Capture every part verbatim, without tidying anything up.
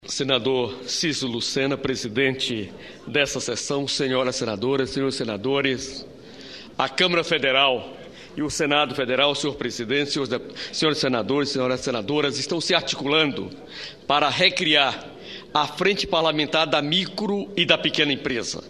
Senador Cícero Lucena, presidente dessa sessão, senhoras senadoras, senhores senadores, a Câmara Federal e o Senado Federal, senhor presidente, senhores, senhores senadores, senhoras senadoras, estão se articulando para recriar a Frente Parlamentar da Micro e da Pequena Empresa.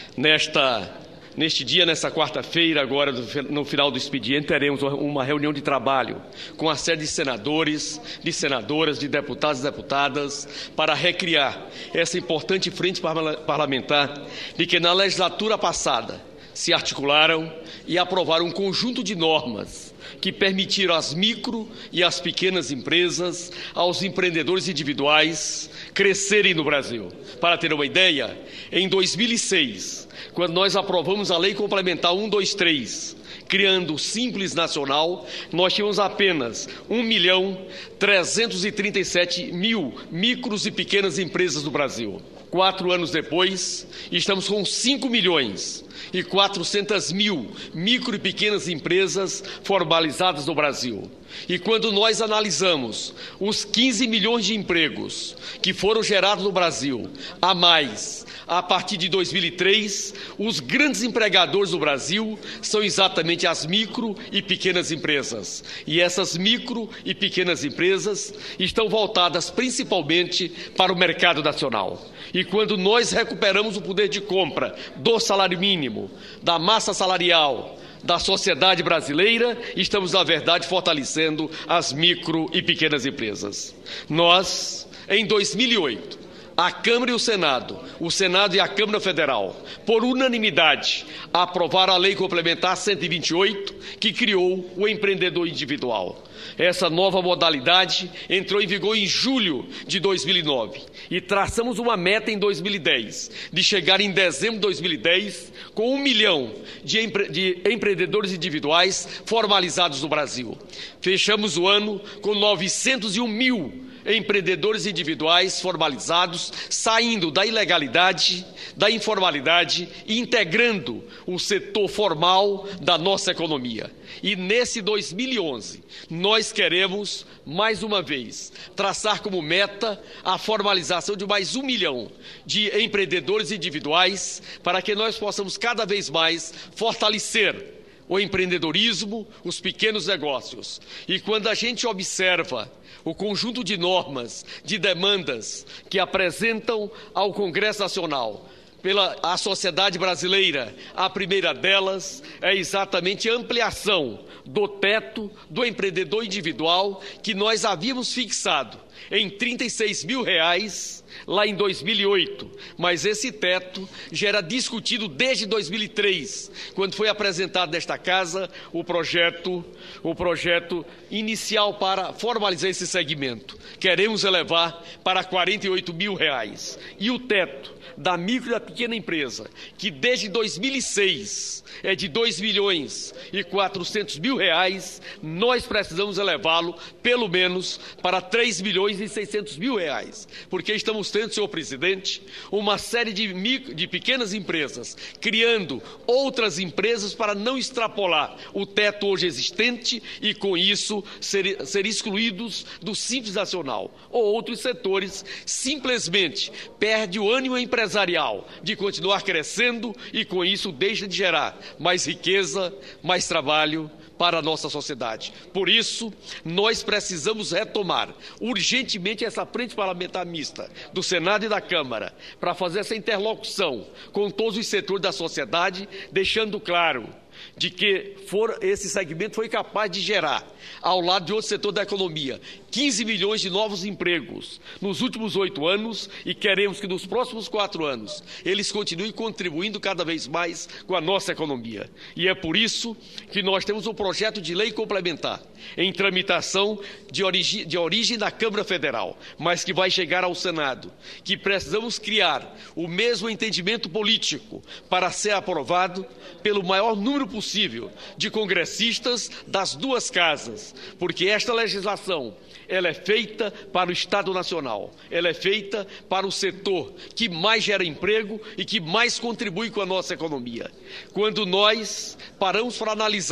Nesta Neste dia, nesta quarta-feira, agora no final do expediente, teremos uma reunião de trabalho com a série de senadores, de senadoras, de deputados e deputadas, para recriar essa importante frente parlamentar de que na legislatura passada se articularam e aprovaram um conjunto de normas que permitiram às micro e às pequenas empresas, aos empreendedores individuais, crescerem no Brasil. Para ter uma ideia, em dois mil e seis, quando nós aprovamos a Lei Complementar cento e vinte e três, criando o Simples Nacional, nós tínhamos apenas um milhão trezentos e trinta e sete mil micros e pequenas empresas no Brasil. Quatro anos depois, estamos com cinco milhões e quatrocentas mil micro e pequenas empresas formalizadas no Brasil. E quando nós analisamos os quinze milhões de empregos que foram gerados no Brasil a mais a partir de dois mil e três, os grandes empregadores do Brasil são exatamente as micro e pequenas empresas. E essas micro e pequenas empresas estão voltadas principalmente para o mercado nacional. E quando nós recuperamos o poder de compra do salário mínimo, da massa salarial, da sociedade brasileira, estamos, na verdade, fortalecendo as micro e pequenas empresas. Nós, em dois mil e oito, a Câmara e o Senado, o Senado e a Câmara Federal, por unanimidade, aprovaram a Lei Complementar cento e vinte e oito, que criou o empreendedor individual. Essa nova modalidade entrou em vigor em julho de dois mil e nove e traçamos uma meta em dois mil e dez, de chegar em dezembro de dois mil e dez com um milhão de, empre de empreendedores individuais formalizados no Brasil. Fechamos o ano com novecentos e um mil empreendedores individuais formalizados, saindo da ilegalidade, da informalidade e integrando o setor formal da nossa economia. E nesse dois mil e onze, nós queremos, mais uma vez, traçar como meta a formalização de mais um milhão de empreendedores individuais para que nós possamos cada vez mais fortalecer o empreendedorismo, os pequenos negócios. E quando a gente observa o conjunto de normas, de demandas que apresentam ao Congresso Nacional pela a sociedade brasileira, a primeira delas é exatamente a ampliação do teto do empreendedor individual que nós havíamos fixado em trinta e seis mil reais lá em dois mil e oito, mas esse teto já era discutido desde dois mil e três, quando foi apresentado nesta casa o projeto, o projeto inicial para formalizar esse segmento. Queremos elevar para quarenta e oito mil reais. E o teto da micro e da pequena empresa, que desde dois mil e seis é de dois milhões e quatrocentos mil reais, nós precisamos elevá-lo pelo menos para três milhões e seiscentos mil reais, porque estamos tendo, senhor presidente, uma série de, micro, de pequenas empresas, criando outras empresas para não extrapolar o teto hoje existente e, com isso, ser, ser excluídos do Simples Nacional. Ou outros setores simplesmente perdem o ânimo empresarial de continuar crescendo e, com isso, deixa de gerar mais riqueza, mais trabalho para a nossa sociedade. Por isso, nós precisamos retomar urgentemente essa frente parlamentar mista do Senado e da Câmara para fazer essa interlocução com todos os setores da sociedade, deixando claro de que for, esse segmento foi capaz de gerar, ao lado de outro setor da economia, quinze milhões de novos empregos nos últimos oito anos e queremos que nos próximos quatro anos eles continuem contribuindo cada vez mais com a nossa economia. E é por isso que nós temos um projeto de lei complementar em tramitação de origem, de origem da Câmara Federal, mas que vai chegar ao Senado, que precisamos criar o mesmo entendimento político para ser aprovado pelo maior número possível de congressistas das duas casas, porque esta legislação ela é feita para o Estado Nacional, ela é feita para o setor que mais gera emprego e que mais contribui com a nossa economia. Quando nós paramos para analisar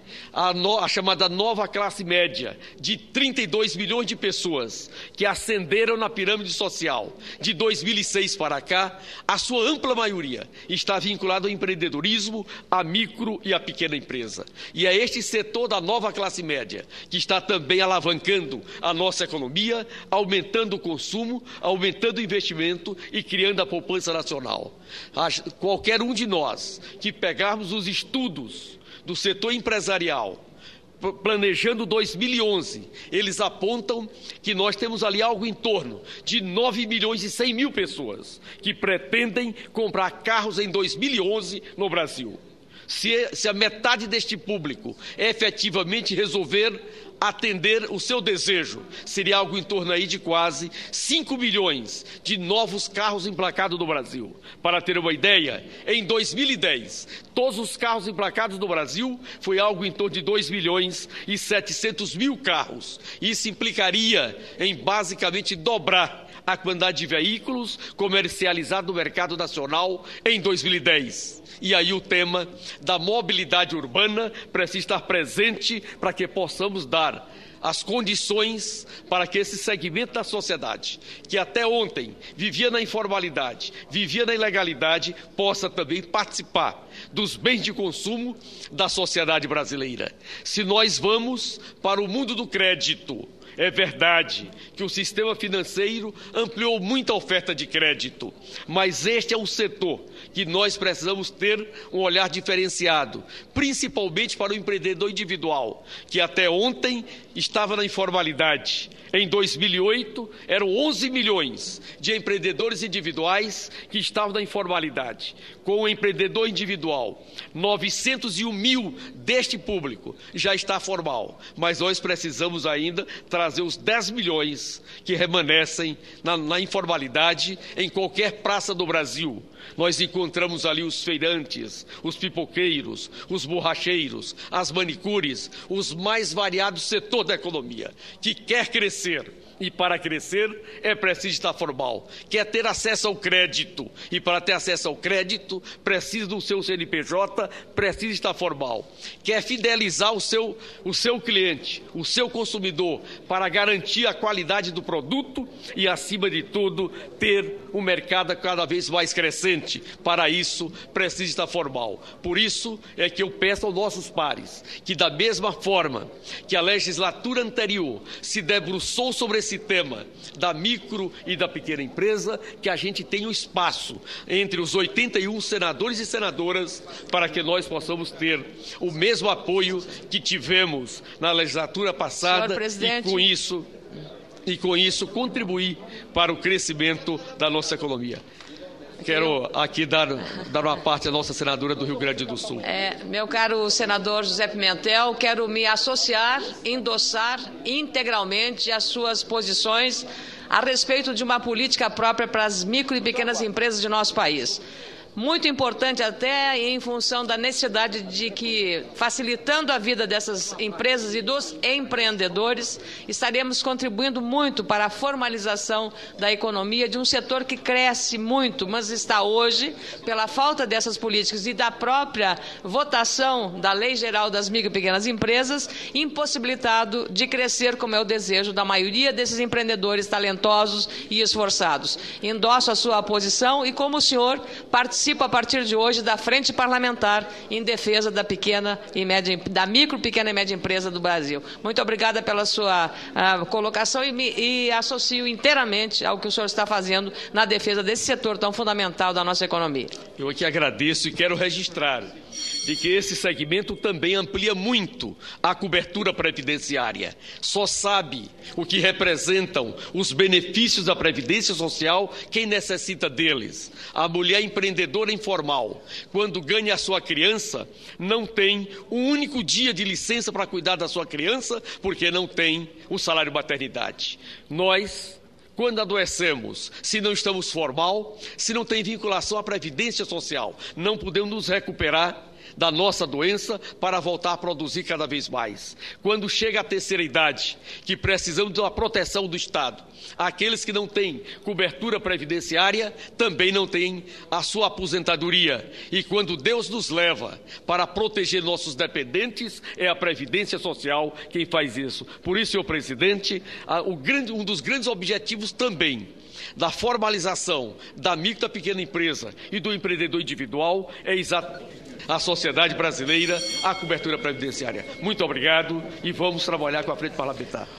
a, no, a chamada nova classe média, de trinta e dois milhões de pessoas que ascenderam na pirâmide social de dois mil e seis para cá, a sua ampla maioria está vinculada ao empreendedorismo, à micro e à pequena empresa. E é este setor da nova classe média que está também alavancando a nossa economia, aumentando o consumo, aumentando o investimento e criando a poupança nacional. Qualquer um de nós que pegarmos os estudos do setor empresarial, planejando dois mil e onze, eles apontam que nós temos ali algo em torno de nove milhões e cem mil pessoas que pretendem comprar carros em dois mil e onze no Brasil. Se, se a metade deste público efetivamente resolver atender o seu desejo, seria algo em torno aí de quase cinco milhões de novos carros emplacados no Brasil. Para ter uma ideia, em dois mil e dez, todos os carros emplacados no Brasil foi algo em torno de dois milhões e setecentos mil carros. Isso implicaria em basicamente dobrar a quantidade de veículos comercializados no mercado nacional em dois mil e dez. E aí o tema da mobilidade urbana precisa estar presente para que possamos dar as condições para que esse segmento da sociedade, que até ontem vivia na informalidade, vivia na ilegalidade, possa também participar dos bens de consumo da sociedade brasileira. Se nós vamos para o mundo do crédito, é verdade que o sistema financeiro ampliou muito a oferta de crédito, mas este é um setor que nós precisamos ter um olhar diferenciado, principalmente para o empreendedor individual, que até ontem estava na informalidade. Em dois mil e oito, eram onze milhões de empreendedores individuais que estavam na informalidade. Com o empreendedor individual, novecentos e um mil deste público já está formal, mas nós precisamos ainda trazer os dez milhões que remanescem na, na informalidade em qualquer praça do Brasil. Nós encontramos ali os feirantes, os pipoqueiros, os borracheiros, as manicures, os mais variados setores da economia, que quer crescer. E para crescer é preciso estar formal. Quer ter acesso ao crédito. E para ter acesso ao crédito, precisa do seu C N P J, precisa estar formal. Quer fidelizar o seu, o seu cliente, o seu consumidor, para garantir a qualidade do produto e, acima de tudo, ter um mercado cada vez mais crescente. Para isso, precisa estar formal. Por isso é que eu peço aos nossos pares que, da mesma forma que a legislatura anterior se debruçou sobre esse tema da micro e da pequena empresa, que a gente tenha um espaço entre os oitenta e um senadores e senadoras para que nós possamos ter o mesmo apoio que tivemos na legislatura passada e com isso e com isso contribuir para o crescimento da nossa economia. Quero aqui dar, dar uma parte à nossa senadora do Rio Grande do Sul. É, meu caro senador José Pimentel, quero me associar, endossar integralmente as suas posições a respeito de uma política própria para as micro e pequenas empresas de nosso país. Muito importante até em função da necessidade de que, facilitando a vida dessas empresas e dos empreendedores, estaremos contribuindo muito para a formalização da economia de um setor que cresce muito, mas está hoje, pela falta dessas políticas e da própria votação da Lei Geral das Micro e Pequenas Empresas, impossibilitado de crescer como é o desejo da maioria desses empreendedores talentosos e esforçados. Endosso a sua posição e, como o senhor participa Participo a partir de hoje da Frente Parlamentar em defesa da pequena e média, da micro, pequena e média empresa do Brasil. Muito obrigada pela sua uh, colocação e, me, e associo inteiramente ao que o senhor está fazendo na defesa desse setor tão fundamental da nossa economia. Eu aqui agradeço e quero registrar de que esse segmento também amplia muito a cobertura previdenciária. Só sabe o que representam os benefícios da Previdência Social quem necessita deles. A mulher empreendedora informal, quando ganha a sua criança, não tem um único dia de licença para cuidar da sua criança, porque não tem o salário maternidade. Nós, quando adoecemos, se não estamos formal, se não tem vinculação à Previdência Social, não podemos nos recuperar, da nossa doença para voltar a produzir cada vez mais. Quando chega a terceira idade, que precisamos da proteção do Estado, aqueles que não têm cobertura previdenciária também não têm a sua aposentadoria. E quando Deus nos leva para proteger nossos dependentes, é a Previdência Social quem faz isso. Por isso, senhor presidente, o grande, um dos grandes objetivos também da formalização da micro e da pequena empresa e do empreendedor individual é exatamente a sociedade brasileira, a cobertura previdenciária. Muito obrigado e vamos trabalhar com a frente parlamentar.